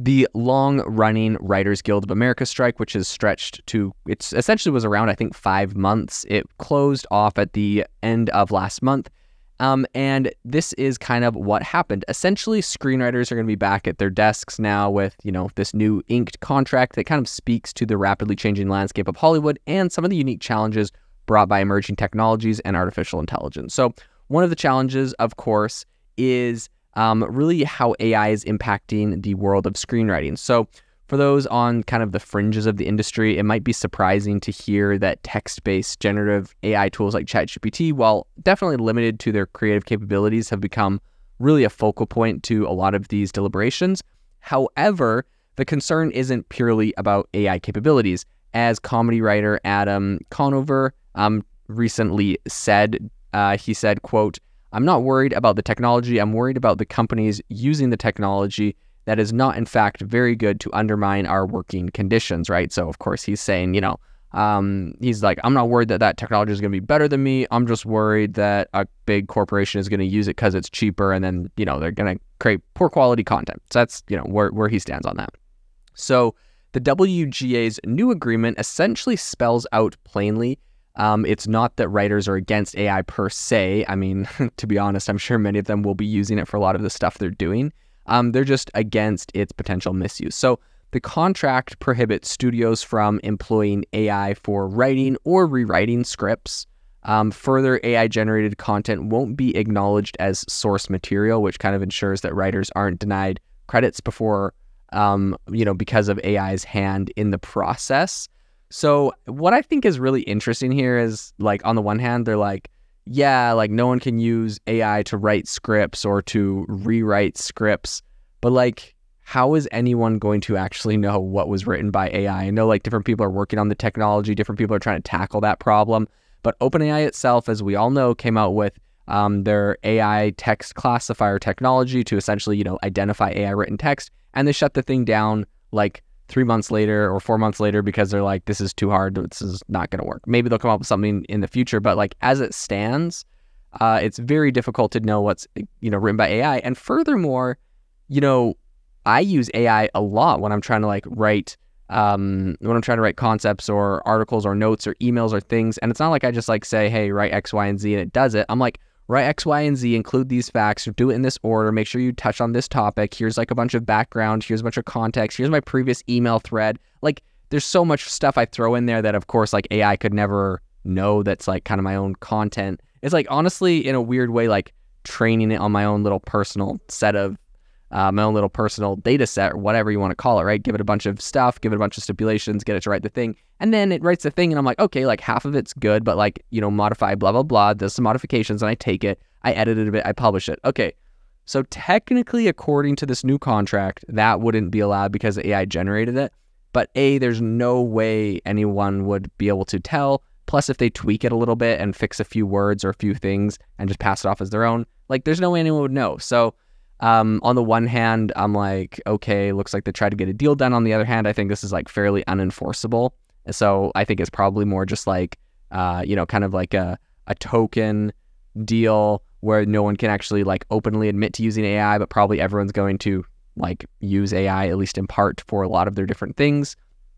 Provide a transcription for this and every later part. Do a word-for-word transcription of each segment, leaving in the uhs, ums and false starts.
The long-running Writers Guild of America strike, which is stretched to, it's essentially was around, I think, five months. It closed off at the end of last month. Um, and this is kind of what happened. Essentially, screenwriters are going to be back at their desks now with, you know, this new inked contract that kind of speaks to the rapidly changing landscape of Hollywood and some of the unique challenges brought by emerging technologies and artificial intelligence. So one of the challenges, of course, is um, really how A I is impacting the world of screenwriting. So for those on kind of the fringes of the industry, it might be surprising to hear that text-based generative A I tools like ChatGPT, while definitely limited to their creative capabilities, have become really a focal point to a lot of these deliberations. However, the concern isn't purely about A I capabilities. As comedy writer Adam Conover um, recently said, uh, he said, quote, "I'm not worried about the technology. I'm worried about the companies using the technology that is not, in fact, very good to undermine our working conditions," right? So, of course, he's saying, you know, um, he's like, I'm not worried that that technology is going to be better than me. I'm just worried that a big corporation is going to use it because it's cheaper, and then, you know, they're going to create poor quality content. So that's, you know, where, where he stands on that. So the W G A's new agreement essentially spells out plainly, Um, it's not that writers are against A I per se. I mean, to be honest, I'm sure many of them will be using it for a lot of the stuff they're doing. Um, they're just against its potential misuse. So the contract prohibits studios from employing A I for writing or rewriting scripts. Um, further, A I-generated content won't be acknowledged as source material, which kind of ensures that writers aren't denied credits before, um, you know, because of A I's hand in the process. So what I think is really interesting here is, like, on the one hand, they're like, yeah, like, no one can use A I to write scripts or to rewrite scripts, but, like, how is anyone going to actually know what was written by A I? I know, like, different people are working on the technology, different people are trying to tackle that problem, but OpenAI itself, as we all know, came out with um, their A I text classifier technology to essentially, you know, identify A I written text, and they shut the thing down, like, three months later or four months later because they're like, this is too hard, this is not going to work. Maybe they'll come up with something in the future, but, like, as it stands, uh, it's very difficult to know what's, you know, written by A I. And furthermore, you know, I use A I a lot when I'm trying to, like, write, um, when I'm trying to write concepts or articles or notes or emails or things. And it's not like I just, like, say, hey, write X, Y, and Z, and it does it. I'm like, write X, Y, and Z, include these facts, do it in this order, make sure you touch on this topic. Here's, like, a bunch of background, here's a bunch of context, here's my previous email thread. Like, there's so much stuff I throw in there that, of course, like, A I could never know that's, like, kind of my own content. It's, like, honestly, in a weird way, like, training it on my own little personal set of, uh, my own little personal data set, or whatever you want to call it, right? Give it a bunch of stuff, give it a bunch of stipulations, get it to write the thing. And then it writes the thing, and I'm like, okay, like, half of it's good, but, like, you know, modify, blah, blah, blah, does some modifications, and I take it, I edit it a bit, I publish it. Okay, so technically, according to this new contract, that wouldn't be allowed because A I generated it. But A, there's no way anyone would be able to tell. Plus, if they tweak it a little bit and fix a few words or a few things and just pass it off as their own, like, there's no way anyone would know. So um, on the one hand, I'm like, okay, looks like they tried to get a deal done. On the other hand, I think this is, like, fairly unenforceable. So I think it's probably more just like, uh, you know, kind of like a, a token deal where no one can actually, like, openly admit to using A I, but probably everyone's going to, like, use A I, at least in part, for a lot of their different things.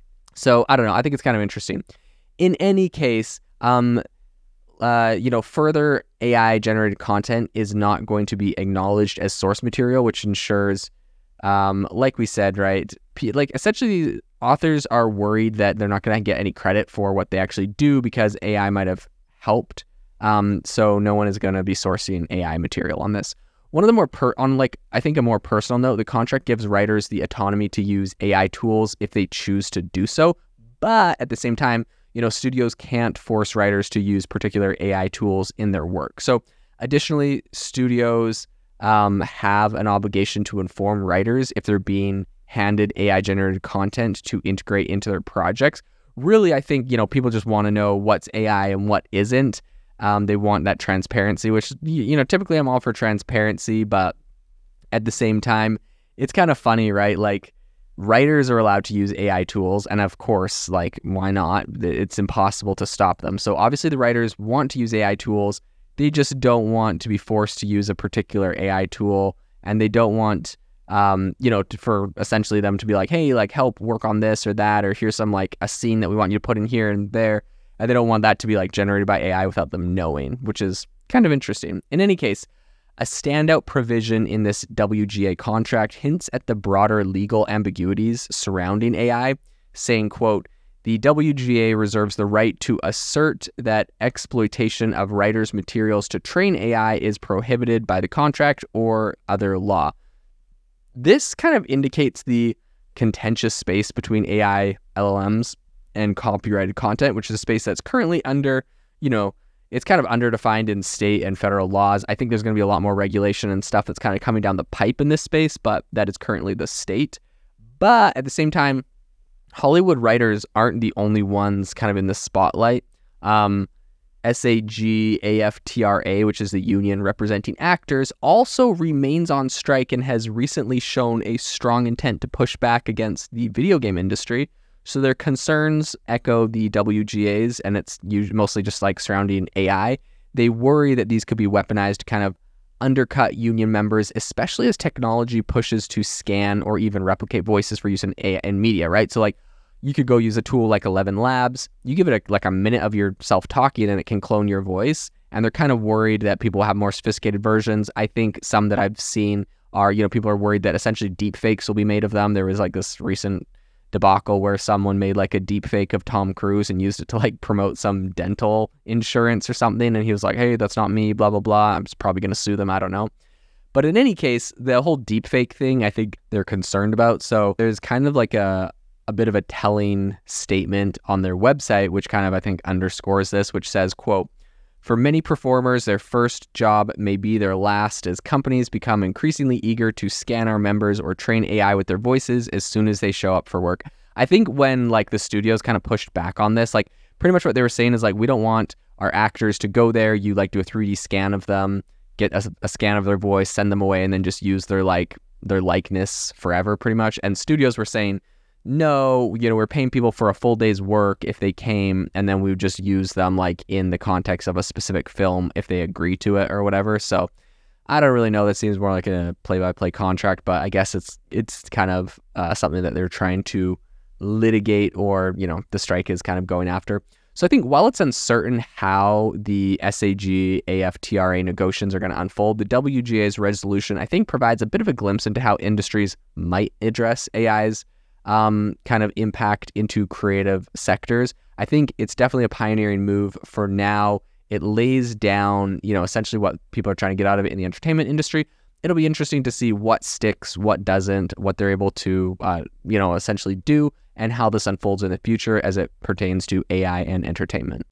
So I don't know. I think it's kind of interesting. In any case, um, uh, you know, further A I generated content is not going to be acknowledged as source material, which ensures, um, like we said, right, P- like, essentially authors are worried that they're not going to get any credit for what they actually do because A I might have helped. Um, so no one is going to be sourcing A I material on this. One of the more, per- on like, I think a more personal note, the contract gives writers the autonomy to use A I tools if they choose to do so. But at the same time, you know, studios can't force writers to use particular A I tools in their work. So additionally, studios um, have an obligation to inform writers if they're being handed A I generated content to integrate into their projects. Really, I think, you know, people just want to know what's A I and what isn't. Um, they want that transparency, which, you know, typically I'm all for transparency, but at the same time, it's kind of funny, right? Like, writers are allowed to use A I tools, and of course, like, why not? It's impossible to stop them. So obviously the writers want to use A I tools. They just don't want to be forced to use a particular A I tool, and they don't want um, you know, to, for essentially them to be like, hey, like help work on this or that, or here's some like a scene that we want you to put in here and there. And they don't want that to be like generated by A I without them knowing, which is kind of interesting. In any case, a standout provision in this W G A contract hints at the broader legal ambiguities surrounding A I, saying, quote, the W G A reserves the right to assert that exploitation of writers' materials to train A I is prohibited by the contract or other law. This kind of indicates the contentious space between A I L L Ms and copyrighted content, which is a space that's currently under, you know, it's kind of underdefined in state and federal laws. I think there's going to be a lot more regulation and stuff that's kind of coming down the pipe in this space, but that is currently the state. But at the same time, Hollywood writers aren't the only ones kind of in the spotlight. Um, SAG A F T R A, which is the union representing actors, also remains on strike and has recently shown a strong intent to push back against the video game industry. So their concerns echo the W G A's, and it's usually mostly just like surrounding A I. They worry that these could be weaponized to kind of undercut union members, especially as technology pushes to scan or even replicate voices for use in, A I, in media, right? So like you could go use a tool like Eleven Labs, you give it a, like a minute of yourself talking and it can clone your voice. And they're kind of worried that people have more sophisticated versions. I think some that I've seen are, you know, people are worried that essentially deep fakes will be made of them. There was like this recent debacle where someone made like a deep fake of Tom Cruise and used it to like promote some dental insurance or something. And he was like, hey, that's not me, blah, blah, blah. I'm probably going to sue them. I don't know. But in any case, the whole deep fake thing, I think they're concerned about. So there's kind of like a, a bit of a telling statement on their website, which kind of, I think, underscores this, which says, quote, for many performers, their first job may be their last as companies become increasingly eager to scan our members or train A I with their voices as soon as they show up for work. I think when like the studios kind of pushed back on this, like pretty much what they were saying is like, we don't want our actors to go there. You like do a three D scan of them, get a, a scan of their voice, send them away, and then just use their like their likeness forever pretty much. And studios were saying, no, you know, we're paying people for a full day's work if they came, and then we would just use them like in the context of a specific film if they agree to it or whatever. So I don't really know. That seems more like a play-by-play contract, but I guess it's it's kind of uh, something that they're trying to litigate, or, you know, the strike is kind of going after. So I think while it's uncertain how the SAG A F T R A negotiations are going to unfold, the W G A's resolution, I think, provides a bit of a glimpse into how industries might address A I's Um, kind of impact into creative sectors. I think it's definitely a pioneering move for now. It lays down, you know, essentially what people are trying to get out of it in the entertainment industry. It'll be interesting to see what sticks, what doesn't, what they're able to, uh, you know, essentially do, and how this unfolds in the future as it pertains to A I and entertainment.